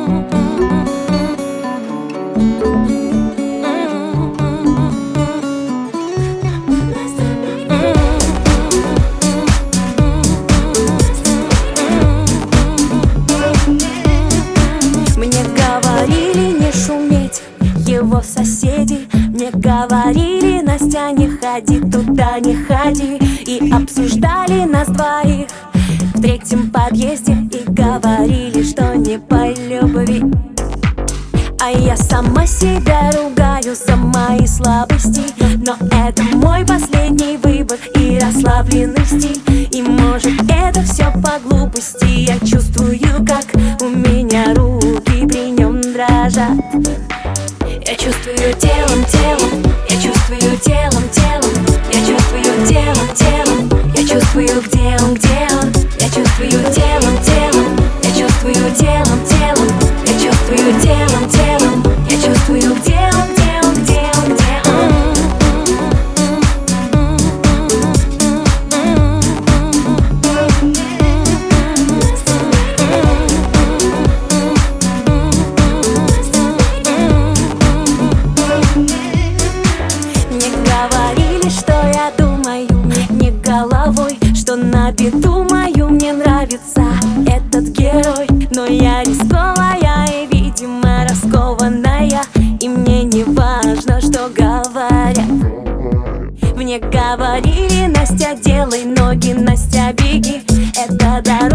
Его соседи мне говорили: Настя, не ходи туда, не ходи. И обсуждали нас двоих в третьем подъезде и говорили, что не по любви. А я сама себя ругаю за мои слабости, но это мой последний выбор и расслабленный стиль. И может это все по глупости, я чувствую, как у меня руки при нем дрожат. Я чувствую телом, телом, я чувствую телом, телом, я чувствую телом, телом, я чувствую, где он, я чувствую телом, телом, я чувствую телом, телом, я чувствую телом, телом, я чувствую, где он, где он, где он, где он. Говорили, что я думаю не головой, что на беду мою мне нравится этот герой. Но я рисковая и, видимо, раскованная, и мне не важно, что говорят. Мне говорили: Настя, делай ноги, Настя, беги, это дорога